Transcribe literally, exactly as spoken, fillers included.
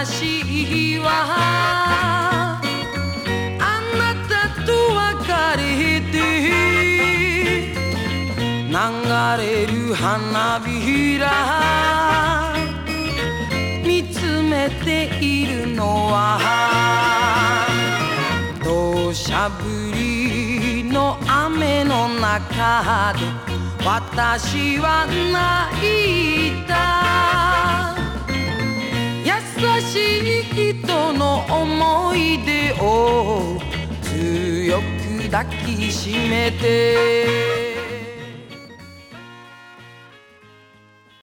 私はあなたと別れて流れる花びら見つめているのは土砂降りの雨の中で私は泣いた優しい人の思い出を強く抱きしめて